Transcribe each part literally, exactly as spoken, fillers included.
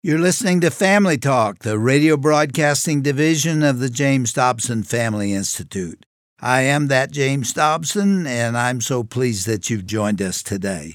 You're listening to Family Talk, the radio broadcasting division of the James Dobson Family Institute. I am that James Dobson, and I'm so pleased that you've joined us today.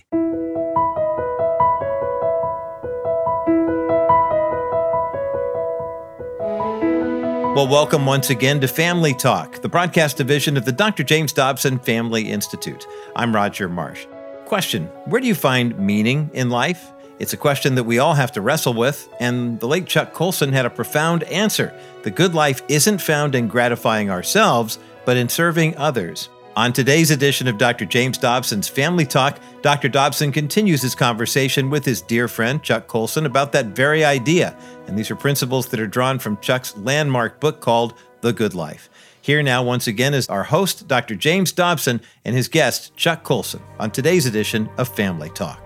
Well, welcome once again to Family Talk, the broadcast division of the Doctor James Dobson Family Institute. I'm Roger Marsh. Question: where do you find meaning in life? It's a question that we all have to wrestle with, and the late Chuck Colson had a profound answer. The good life isn't found in gratifying ourselves, but in serving others. On today's edition of Doctor James Dobson's Family Talk, Doctor Dobson continues his conversation with his dear friend Chuck Colson about that very idea, and these are principles that are drawn from Chuck's landmark book called The Good Life. Here now once again is our host, Doctor James Dobson, and his guest, Chuck Colson, on today's edition of Family Talk.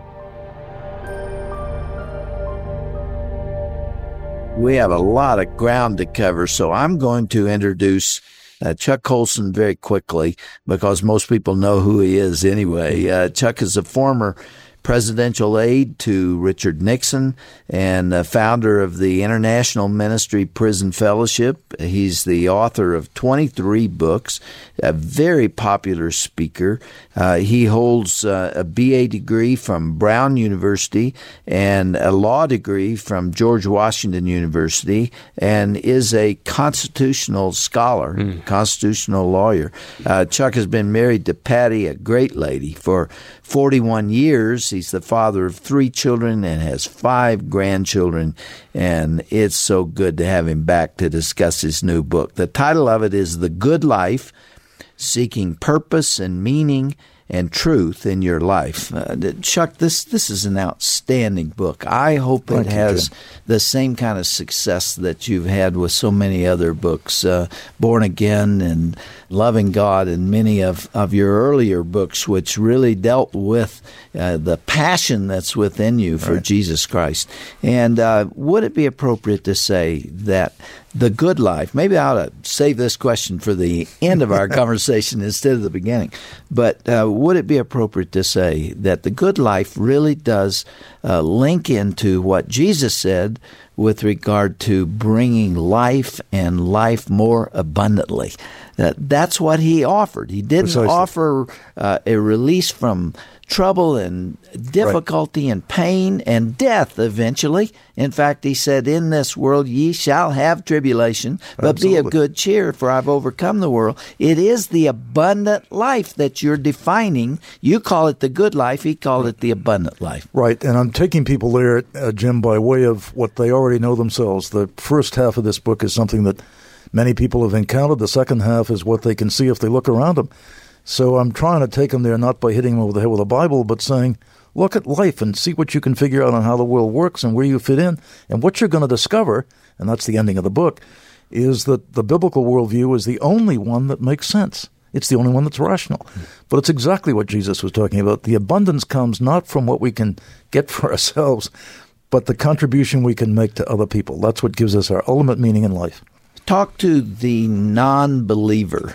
We have a lot of ground to cover, so I'm going to introduce uh, Chuck Colson very quickly because most people know who he is anyway. Uh, Chuck is a former presidential aide to Richard Nixon and uh, founder of the International Ministry Prison Fellowship. He's the author of twenty-three books, a very popular speaker. Uh, he holds uh, a B A degree from Brown University and a law degree from George Washington University and is a constitutional scholar, mm. constitutional lawyer. Uh, Chuck has been married to Patty, a great lady, for forty-one years. He's the father of three children and has five grandchildren, and it's so good to have him back to discuss his new book. The title of it is The Good Life, Seeking Purpose and Meaning and Truth in Your Life. Uh, Chuck, this this is an outstanding book. I hope it has the same kind of success that you've had with so many other books, uh, Born Again and Loving God, and many of, of your earlier books, which really dealt with uh, the passion that's within you for right. Jesus Christ. And uh, would it be appropriate to say that the good life, maybe I ought to save this question for the end of our conversation instead of the beginning, but uh, would it be appropriate to say that the good life really does uh, link into what Jesus said with regard to bringing life and life more abundantly? Uh, that's what he offered. He didn't Precisely. offer uh, a release from trouble and difficulty right. and pain and death eventually. In fact, he said, in this world ye shall have tribulation, but Absolutely. be of good cheer, for I've overcome the world. It is the abundant life that you're defining. You call it the good life. He called it the abundant life. Right, and I'm taking people there, uh, Jim, by way of what they already know themselves. The first half of this book is something that many people have encountered. The second half is what they can see if they look around them. So I'm trying to take them there not by hitting them over the head with a Bible, but saying, look at life and see what you can figure out on how the world works and where you fit in. And what you're going to discover, and that's the ending of the book, is that the biblical worldview is the only one that makes sense. It's the only one that's rational. But it's exactly what Jesus was talking about. The abundance comes not from what we can get for ourselves, but the contribution we can make to other people. That's what gives us our ultimate meaning in life. Talk to the non-believer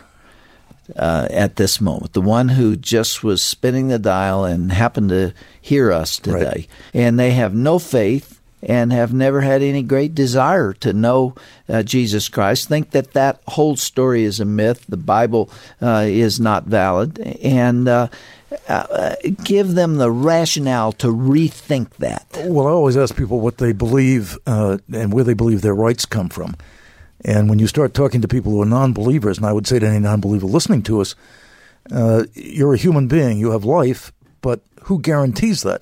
uh, at this moment, the one who just was spinning the dial and happened to hear us today. Right. And they have no faith and have never had any great desire to know uh, Jesus Christ, think that that whole story is a myth, the Bible uh, is not valid, and uh, uh, give them the rationale to rethink that. Well, I always ask people what they believe uh, and where they believe their rights come from. And when you start talking to people who are non-believers, and I would say to any non-believer listening to us, uh, you're a human being, you have life, but who guarantees that?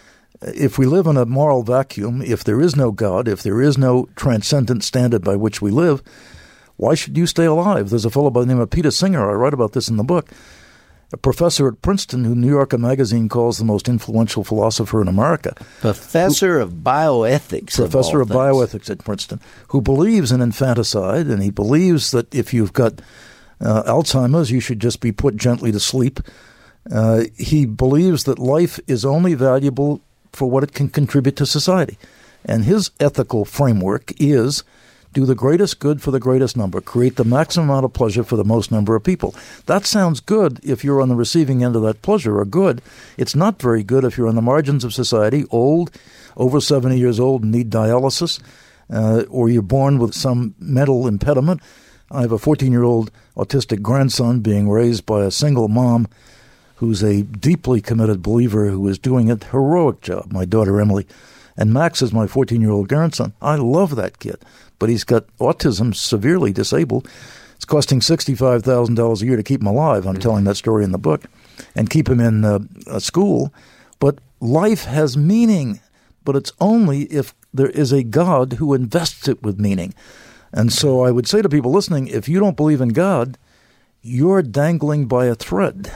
If we live in a moral vacuum, if there is no God, if there is no transcendent standard by which we live, why should you stay alive? There's a fellow by the name of Peter Singer, I write about this in the book, a professor at Princeton who New Yorker magazine calls the most influential philosopher in America. Professor who, of bioethics. Professor of, of bioethics at Princeton, who believes in infanticide, and he believes that if you've got uh, Alzheimer's, you should just be put gently to sleep. Uh, he believes that life is only valuable for what it can contribute to society. And his ethical framework is Do the greatest good for the greatest number. Create the maximum amount of pleasure for the most number of people. That sounds good if you're on the receiving end of that pleasure, or good. It's not very good if you're on the margins of society, old, over seventy years old, and need dialysis, uh, or you're born with some mental impediment. I have a fourteen-year-old autistic grandson being raised by a single mom who's a deeply committed believer who is doing a heroic job, my daughter Emily. And Max is my fourteen-year-old grandson. I love that kid, but he's got autism, severely disabled. It's costing sixty-five thousand dollars a year to keep him alive. I'm mm-hmm. telling that story in the book, and keep him in uh, a school. But life has meaning, but it's only if there is a God who invests it with meaning. And so I would say to people listening, if you don't believe in God, you're dangling by a thread.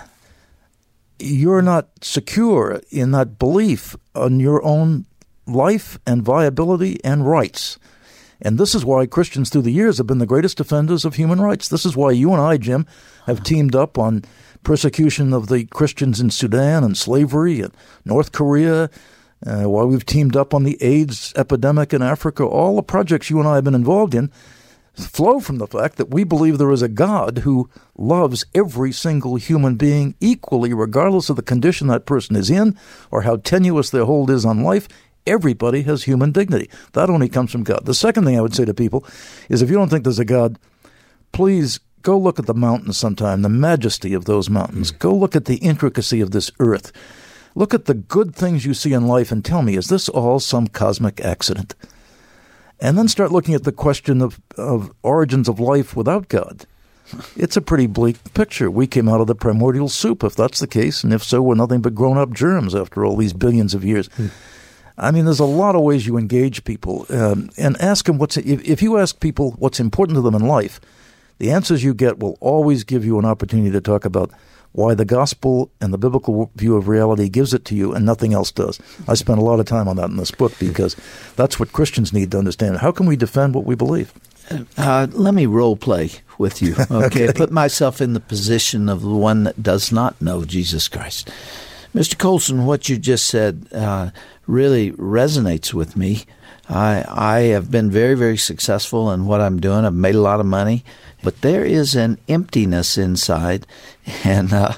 You're not secure in that belief on your own life and viability and rights. And this is why Christians through the years have been the greatest defenders of human rights. This is why you and I, Jim, have teamed up on persecution of the Christians in Sudan and slavery and North Korea, uh, why we've teamed up on the AIDS epidemic in Africa. All the projects you and I have been involved in flow from the fact that we believe there is a God who loves every single human being equally, regardless of the condition that person is in or how tenuous their hold is on life. Everybody has human dignity. That only comes from God. The second thing I would say to people is, if you don't think there's a God, please go look at the mountains sometime, the majesty of those mountains. Go look at the intricacy of this earth. Look at the good things you see in life and tell me, is this all some cosmic accident? And then start looking at the question of, of origins of life without God. It's a pretty bleak picture. We came out of the primordial soup, if that's the case, and if so, we're nothing but grown-up germs after all these billions of years. Hmm. I mean, there's a lot of ways you engage people, um, and ask them what's. If, if you ask people what's important to them in life, the answers you get will always give you an opportunity to talk about why the gospel and the biblical view of reality gives it to you and nothing else does. I spent a lot of time on that in this book because that's what Christians need to understand. How can we defend what we believe? Uh, let me role play with you, okay? okay? Put myself in the position of the one that does not know Jesus Christ. Mister Colson, what you just said uh, really resonates with me. I I have been very, very successful in what I'm doing. I've made a lot of money, but there is an emptiness inside, and uh,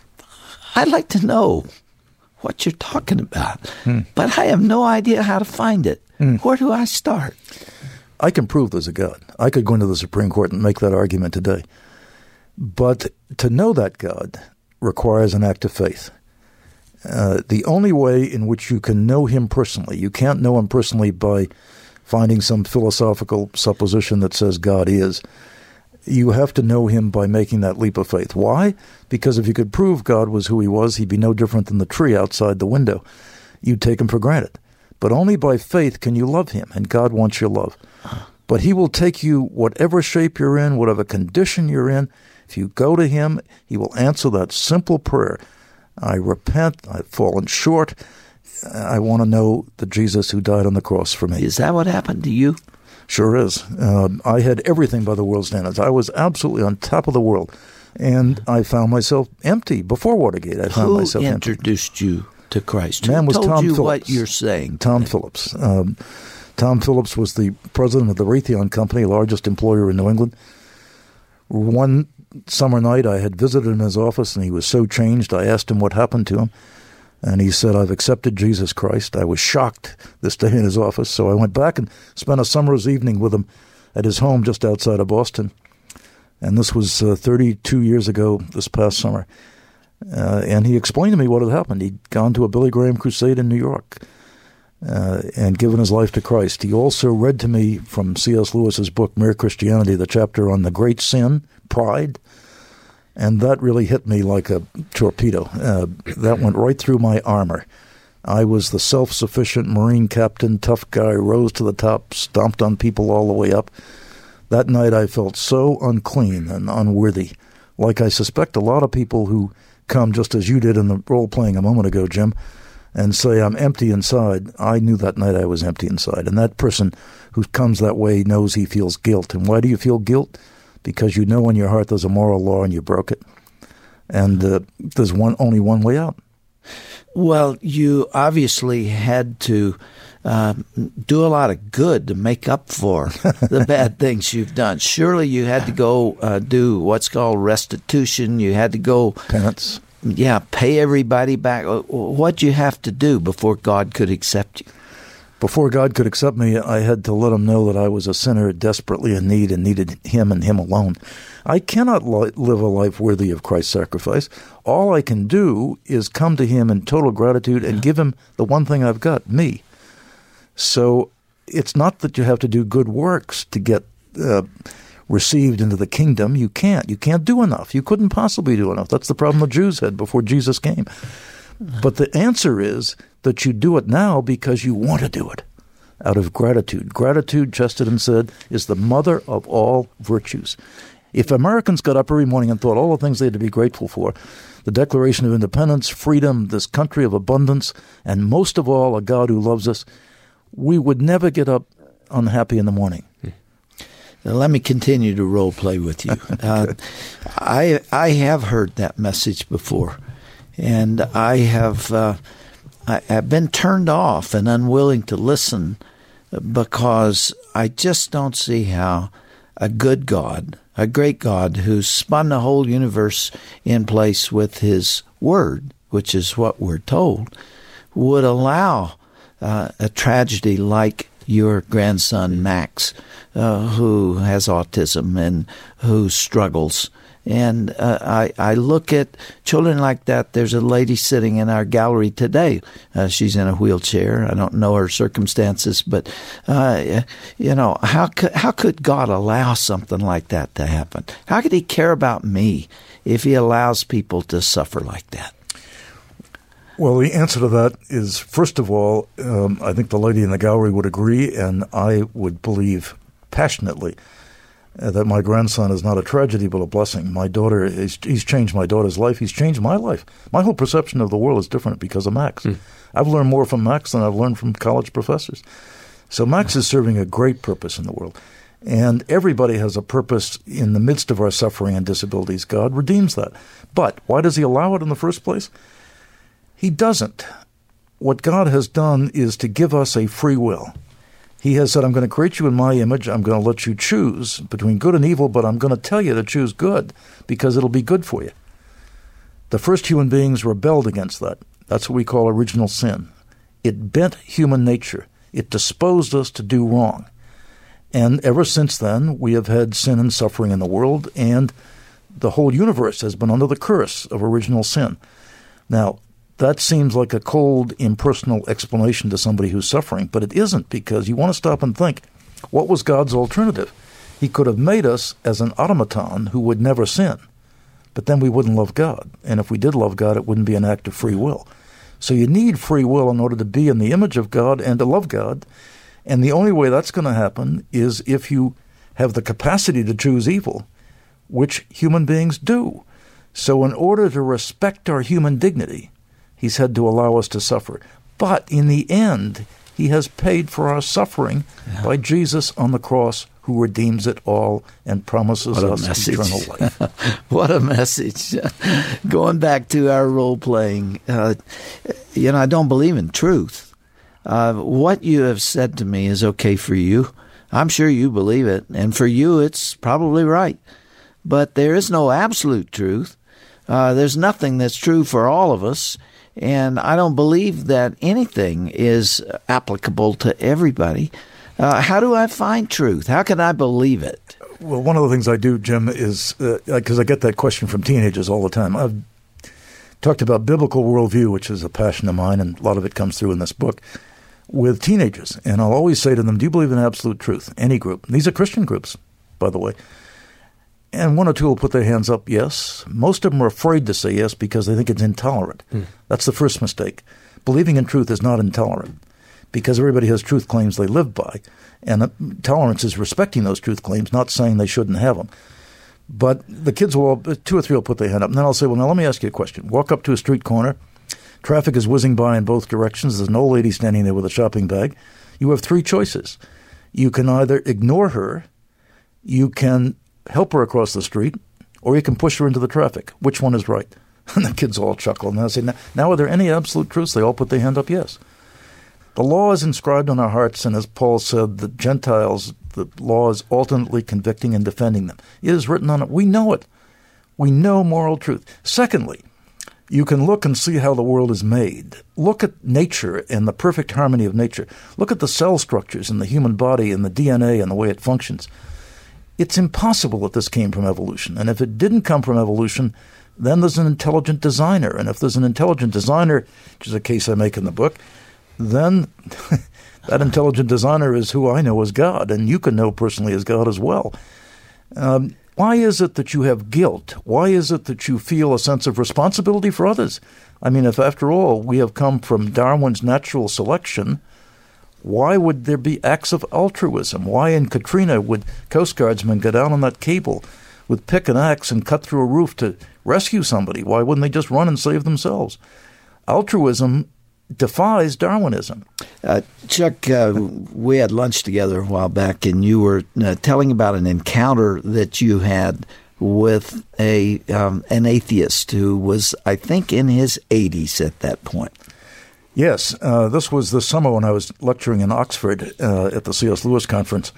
I'd like to know what you're talking about, hmm. but I have no idea how to find it. Hmm. Where do I start? I can prove there's a God. I could go into the Supreme Court and make that argument today. But to know that God requires an act of faith. Uh, the only way in which you can know him personally, you can't know him personally by finding some philosophical supposition that says God is. You have to know him by making that leap of faith. Why? Because if you could prove God was who he was, he'd be no different than the tree outside the window. You'd take him for granted. But only by faith can you love him, and God wants your love. But he will take you whatever shape you're in, whatever condition you're in. If you go to him, he will answer that simple prayer. I repent, I've fallen short. I want to know the Jesus who died on the cross for me. Is that what happened to you? Sure is. Uh, I had everything by the world's standards. I was absolutely on top of the world. And I found myself empty before Watergate. I found who myself empty. Who introduced you to Christ? Man Who was told Tom you Phillips. what you're saying? Tom Phillips. Um, Tom Phillips was the president of the Raytheon Company, largest employer in New England. One summer night, I had visited him in his office, and he was so changed. I asked him what happened to him, and he said, I've accepted Jesus Christ. I was shocked this day in his office, so I went back and spent a summer's evening with him at his home just outside of Boston. And this was uh, thirty-two years ago this past summer. Uh, and he explained to me what had happened. He'd gone to a Billy Graham crusade in New York uh, and given his life to Christ. He also read to me from C S Lewis's book, Mere Christianity, the chapter on the great sin, pride. And that really hit me like a torpedo. Uh, that went right through my armor. I was the self-sufficient Marine captain, tough guy, rose to the top, stomped on people all the way up. That night I felt so unclean and unworthy, like I suspect a lot of people who come just as you did in the role-playing a moment ago, Jim, and say, I'm empty inside. I knew that night I was empty inside. And that person who comes that way knows he feels guilt. And why do you feel guilt? Because you know in your heart there's a moral law and you broke it. And uh, there's one only one way out. Well, you obviously had to uh, do a lot of good to make up for the bad things you've done. Surely you had to go uh, do what's called restitution. You had to go penance. Yeah, pay everybody back. What'd you have to do before God could accept you? Before God could accept me, I had to let him know that I was a sinner desperately in need and needed him and him alone. I cannot li- live a life worthy of Christ's sacrifice. All I can do is come to him in total gratitude and give him the one thing I've got, me. So it's not that you have to do good works to get uh, received into the kingdom. You can't. You can't do enough. You couldn't possibly do enough. That's the problem the Jews had before Jesus came. But the answer is that you do it now because you want to do it out of gratitude. Gratitude, Chesterton said, is the mother of all virtues. If Americans got up every morning and thought all the things they had to be grateful for, the Declaration of Independence, freedom, this country of abundance, and most of all, a God who loves us, we would never get up unhappy in the morning. Now, let me continue to role play with you. uh, I I have heard that message before, and I have uh, I, I've been turned off and unwilling to listen because I just don't see how a good God, a great God who's spun the whole universe in place with his word, which is what we're told, would allow uh, a tragedy like your grandson Max, uh, who has autism and who struggles. And uh, I, I look at children like that. There's a lady sitting in our gallery today. Uh, she's in a wheelchair. I don't know her circumstances, but uh, you know, how could how could God allow something like that to happen? How could He care about me if He allows people to suffer like that? Well, the answer to that is, first of all, um, I think the lady in the gallery would agree, and I would believe passionately uh, that my grandson is not a tragedy but a blessing. My daughter, is, he's changed my daughter's life. He's changed my life. My whole perception of the world is different because of Max. Mm. I've learned more from Max than I've learned from college professors. So Max is serving a great purpose in the world. And everybody has a purpose in the midst of our suffering and disabilities. God redeems that. But why does He allow it in the first place? He doesn't. What God has done is to give us a free will. He has said, I'm going to create you in my image. I'm going to let you choose between good and evil, but I'm going to tell you to choose good because it'll be good for you. The first human beings rebelled against that. That's what we call original sin. It bent human nature. It disposed us to do wrong. And ever since then, we have had sin and suffering in the world, and the whole universe has been under the curse of original sin. Now, that seems like a cold, impersonal explanation to somebody who's suffering, but it isn't, because you want to stop and think, what was God's alternative? He could have made us as an automaton who would never sin, but then we wouldn't love God. And if we did love God, it wouldn't be an act of free will. So you need free will in order to be in the image of God and to love God. And the only way that's going to happen is if you have the capacity to choose evil, which human beings do. So in order to respect our human dignity, He's had to allow us to suffer. But in the end, He has paid for our suffering yeah. by Jesus on the cross, who redeems it all and promises us message. eternal life. What a message. Going back to our role-playing, uh, you know, I don't believe in truth. Uh, what you have said to me is okay for you. I'm sure you believe it, and for you it's probably right. But there is no absolute truth. Uh, there's nothing that's true for all of us. And I don't believe that anything is applicable to everybody. Uh, how do I find truth? How can I believe it? Well, one of the things I do, Jim, is because uh, I get that question from teenagers all the time. I've talked about biblical worldview, which is a passion of mine, and a lot of it comes through in this book, with teenagers. And I'll always say to them, do you believe in absolute truth? Any group. These are Christian groups, by the way. And one or two will put their hands up, yes. Most of them are afraid to say yes because they think it's intolerant. Hmm. That's the first mistake. Believing in truth is not intolerant because everybody has truth claims they live by. And uh, tolerance is respecting those truth claims, not saying they shouldn't have them. But the kids will, all, two or three will put their hand up. And then I'll say, well, now let me ask you a question. Walk up to a street corner. Traffic is whizzing by in both directions. There's an old lady standing there with a shopping bag. You have three choices. You can either ignore her, you can help her across the street, or you can push her into the traffic. Which one is right? And the kids all chuckle. And I say, now, now are there any absolute truths? They all put their hand up, yes. The law is inscribed on our hearts, and as Paul said, the Gentiles, the law is alternately convicting and defending them. It is written on it. We know it. We know moral truth. Secondly, you can look and see how the world is made. Look at nature and the perfect harmony of nature. Look at the cell structures in the human body and the D N A and the way it functions. It's impossible that this came from evolution. And if it didn't come from evolution, then there's an intelligent designer. And if there's an intelligent designer, which is a case I make in the book, then that intelligent designer is who I know as God, and you can know personally as God as well. Um, why is it that you have guilt? Why is it that you feel a sense of responsibility for others? I mean, if after all we have come from Darwin's natural selection, why would there be acts of altruism? Why in Katrina would Coast Guardsmen go down on that cable with pick and axe and cut through a roof to rescue somebody? Why wouldn't they just run and save themselves? Altruism defies Darwinism. Uh, Chuck, uh, we had lunch together a while back, and you were uh, telling about an encounter that you had with a um, an atheist who was, I think, in his eighties at that point. Yes, uh, this was the summer when I was lecturing in Oxford uh, at the C S Lewis conference.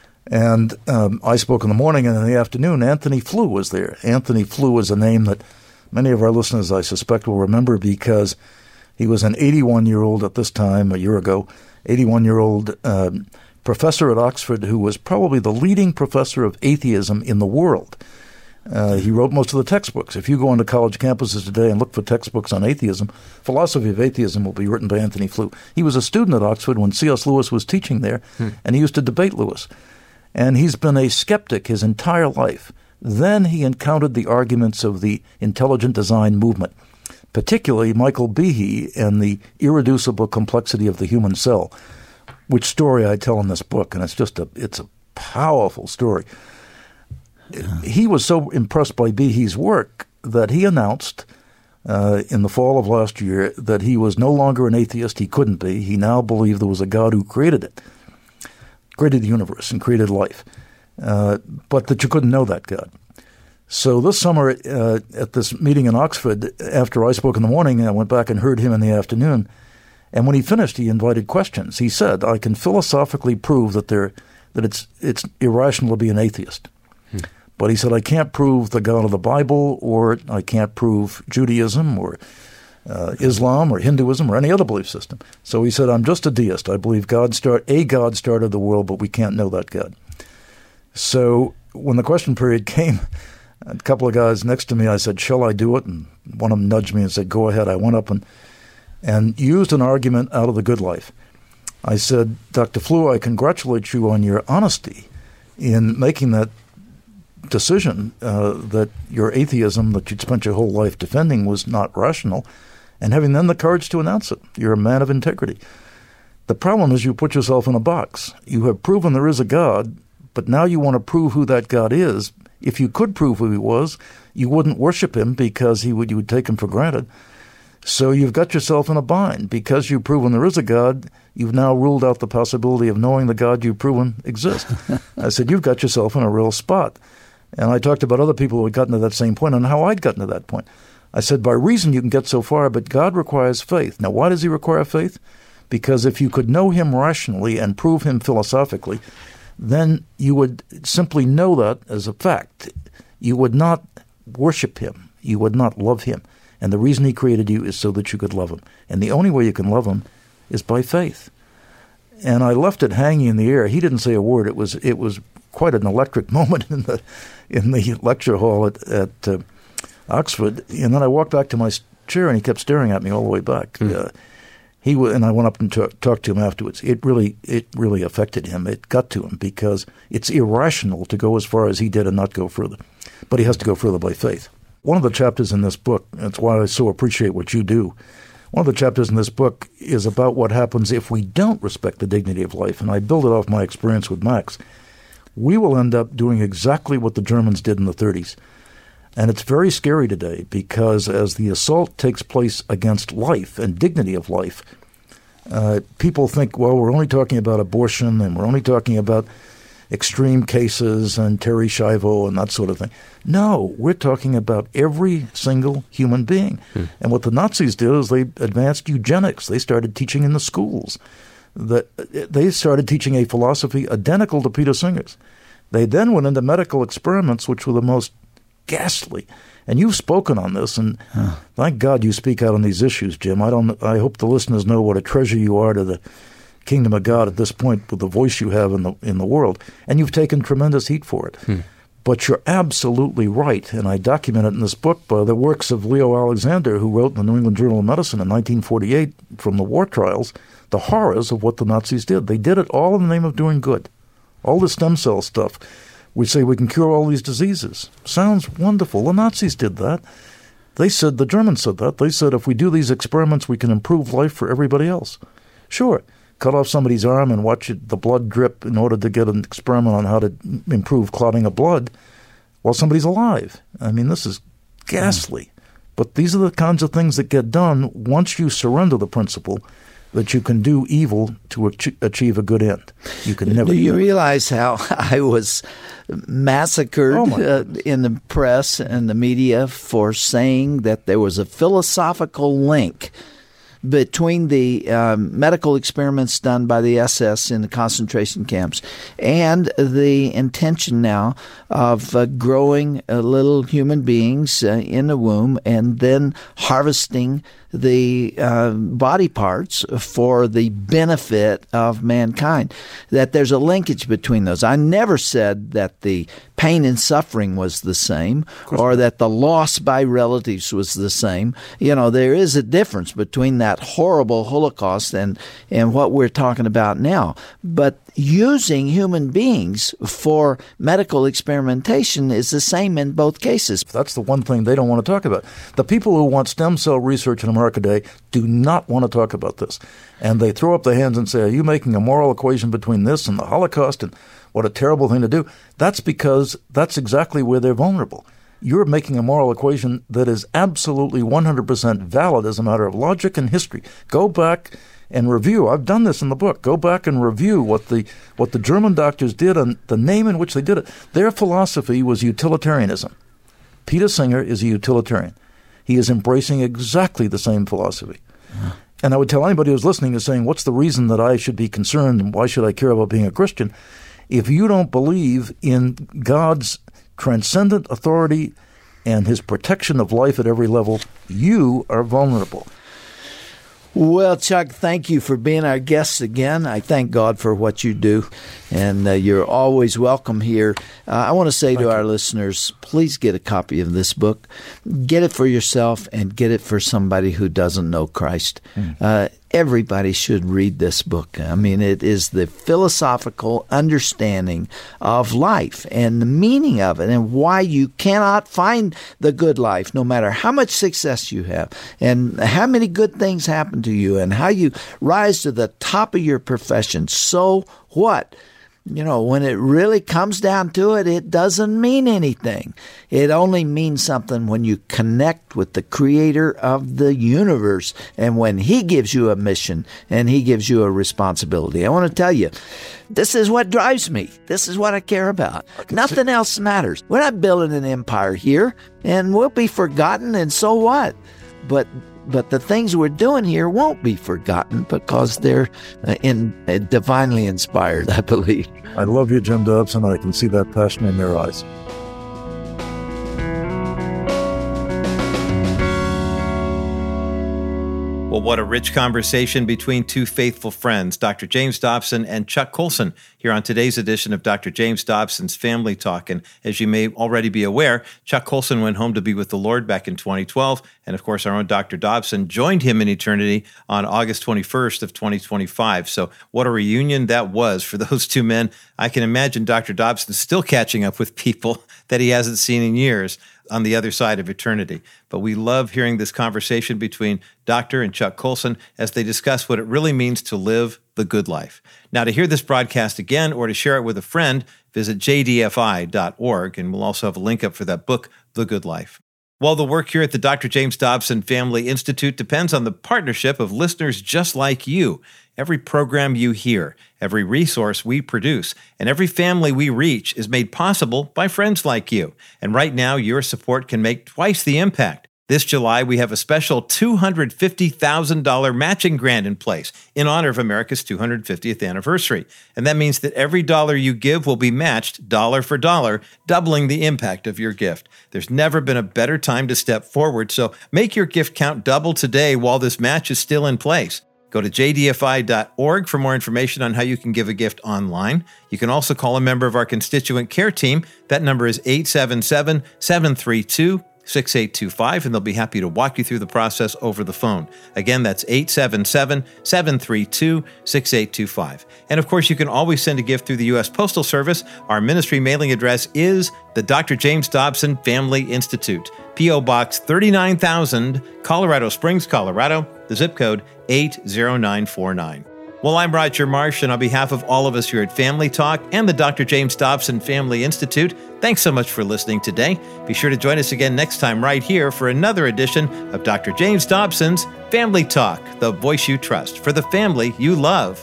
And um, I spoke in the morning, and in the afternoon, Anthony Flew was there. Anthony Flew is a name that many of our listeners, I suspect, will remember because he was an eighty-one-year-old at this time, a year ago, eighty-one-year-old um, professor at Oxford who was probably the leading professor of atheism in the world. Uh, he wrote most of the textbooks. If you go into college campuses today and look for textbooks on atheism, philosophy of atheism will be written by Anthony Flew. He was a student at Oxford when C S Lewis was teaching there, hmm. and he used to debate Lewis. And he's been a skeptic his entire life. Then he encountered the arguments of the intelligent design movement, particularly Michael Behe and the irreducible complexity of the human cell, which story I tell in this book, and it's just a it's a powerful story. Yeah. He was so impressed by Behe's work that he announced uh, in the fall of last year that he was no longer an atheist. He couldn't be. He now believed there was a God who created it, created the universe and created life, uh, but that you couldn't know that God. So this summer uh, at this meeting in Oxford, after I spoke in the morning, I went back and heard him in the afternoon. And when he finished, he invited questions. He said, I can philosophically prove that there that it's it's irrational to be an atheist. Hmm. But he said, I can't prove the God of the Bible, or I can't prove Judaism or uh, Islam or Hinduism or any other belief system. So he said, I'm just a deist. I believe God start a God started the world, but we can't know that God. So when the question period came, a couple of guys next to me, I said, shall I do it? And one of them nudged me and said, go ahead. I went up and, and used an argument out of the Good Life. I said, Doctor Flew, I congratulate you on your honesty in making that decision uh, that your atheism that you'd spent your whole life defending was not rational, and having then the courage to announce it. You're a man of integrity. The problem is you put yourself in a box. You have proven there is a God, but now you want to prove who that God is. If you could prove who he was, you wouldn't worship him because he would you would take him for granted. So you've got yourself in a bind. Because you've proven there is a God, you've now ruled out the possibility of knowing the God you've proven exists. I said, you've got yourself in a real spot. And I talked about other people who had gotten to that same point and how I'd gotten to that point. I said, by reason you can get so far, but God requires faith. Now, why does he require faith? Because if you could know him rationally and prove him philosophically, then you would simply know that as a fact. You would not worship him. You would not love him. And the reason he created you is so that you could love him. And the only way you can love him is by faith. And I left it hanging in the air. He didn't say a word. It was it was quite an electric moment in the in the lecture hall at, at uh, Oxford. And then I walked back to my chair, and he kept staring at me all the way back. Mm. Uh, he w- and I went up and t- talked to him afterwards. It really it really affected him. It got to him because it's irrational to go as far as he did and not go further. But he has to go further by faith. One of the chapters in this book, that's why I so appreciate what you do, one of the chapters in this book is about what happens if we don't respect the dignity of life. And I build it off my experience with Max. We will end up doing exactly what the Germans did in the thirties. And it's very scary today because as the assault takes place against life and dignity of life, uh, people think, well, we're only talking about abortion and we're only talking about extreme cases and Terry Schiavo and that sort of thing. No, we're talking about every single human being. Hmm. And what the Nazis did is they advanced eugenics. They started teaching in the schools. That they started teaching a philosophy identical to Peter Singer's. They then went into medical experiments, which were the most ghastly. And you've spoken on this, and huh. thank God you speak out on these issues, Jim. I don't. I hope the listeners know what a treasure you are to the kingdom of God at this point with the voice you have in the in the world. And you've taken tremendous heat for it. Hmm. But you're absolutely right, and I document it in this book by the works of Leo Alexander, who wrote in the New England Journal of Medicine in nineteen forty-eight from the war trials, the horrors of what the Nazis did. They did it all in the name of doing good. All the stem cell stuff. We say we can cure all these diseases. Sounds wonderful. The Nazis did that. They said, the Germans said that. They said if we do these experiments, we can improve life for everybody else. Sure, cut off somebody's arm and watch it, the blood drip in order to get an experiment on how to improve clotting of blood while somebody's alive. I mean, this is ghastly. Mm. But these are the kinds of things that get done once you surrender the principle that you can do evil to ach- achieve a good end. You can never. Do you realize how I was massacred oh uh, in the press and the media for saying that there was a philosophical link between the um, medical experiments done by the S S in the concentration camps and the intention now of uh, growing uh, little human beings uh, in the womb and then harvesting the uh, body parts for the benefit of mankind, that there's a linkage between those. I never said that the pain and suffering was the same or that the loss by relatives was the same. You know, there is a difference between that horrible Holocaust and, and what we're talking about now. But using human beings for medical experimentation is the same in both cases. That's the one thing they don't want to talk about. The people who want stem cell research in America today do not want to talk about this. And they throw up their hands and say, are you making a moral equation between this and the Holocaust? And what a terrible thing to do. That's because that's exactly where they're vulnerable. You're making a moral equation that is absolutely one hundred percent valid as a matter of logic and history. Go back and review. I've done this in the book. Go back and review what the what the German doctors did and the name in which they did it. Their philosophy was utilitarianism. Peter Singer is a utilitarian. He is embracing exactly the same philosophy. Yeah. And I would tell anybody who's listening and saying, what's the reason that I should be concerned and why should I care about being a Christian? If you don't believe in God's transcendent authority and his protection of life at every level, you are vulnerable. Well, Chuck, thank you for being our guest again. I thank God for what you do, and uh, you're always welcome here. Uh, I want to say thank to you. Our listeners, please get a copy of this book. Get it for yourself and get it for somebody who doesn't know Christ. Mm. Uh, everybody should read this book. I mean, it is the philosophical understanding of life and the meaning of it and why you cannot find the good life no matter how much success you have and how many good things happen to you and how you rise to the top of your profession. So what? You know, when it really comes down to it, it doesn't mean anything. It only means something when you connect with the creator of the universe and when he gives you a mission and he gives you a responsibility. I want to tell you, this is what drives me. This is what I care about. Nothing else matters. We're not building an empire here, and we'll be forgotten, and so what? But But the things we're doing here won't be forgotten because they're uh, in, uh, divinely inspired, I believe. I love you, Jim Dobson. I can see that passion in your eyes. Well, what a rich conversation between two faithful friends, Doctor James Dobson and Chuck Colson, here on today's edition of Doctor James Dobson's Family Talk. And as you may already be aware, Chuck Colson went home to be with the Lord back in twenty twelve. And of course, our own Doctor Dobson joined him in eternity on August twenty-first of twenty twenty-five. So what a reunion that was for those two men. I can imagine Doctor Dobson still catching up with people that he hasn't seen in years on the other side of eternity. But we love hearing this conversation between Doctor and Chuck Colson as they discuss what it really means to live the good life. Now, to hear this broadcast again or to share it with a friend, visit j d f i dot org, and we'll also have a link up for that book, The Good Life. Well, the work here at the Doctor James Dobson Family Institute depends on the partnership of listeners just like you. Every program you hear, every resource we produce, and every family we reach is made possible by friends like you. And right now, your support can make twice the impact. This July, we have a special two hundred fifty thousand dollars matching grant in place in honor of America's two hundred fiftieth anniversary. And that means that every dollar you give will be matched dollar for dollar, doubling the impact of your gift. There's never been a better time to step forward, so make your gift count double today while this match is still in place. Go to j d f i dot org for more information on how you can give a gift online. You can also call a member of our constituent care team. That number is eight seven seven, seven three two, six eight two five, and they'll be happy to walk you through the process over the phone. Again, that's eight seven seven, seven three two, six eight two five. And of course, you can always send a gift through the U S Postal Service. Our ministry mailing address is the Doctor James Dobson Family Institute, P O Box thirty-nine thousand, Colorado Springs, Colorado, the zip code eight zero nine four nine. Well, I'm Roger Marsh, and on behalf of all of us here at Family Talk and the Doctor James Dobson Family Institute, thanks so much for listening today. Be sure to join us again next time right here for another edition of Doctor James Dobson's Family Talk, the voice you trust for the family you love.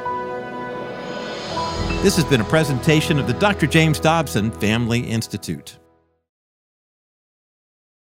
This has been a presentation of the Doctor James Dobson Family Institute.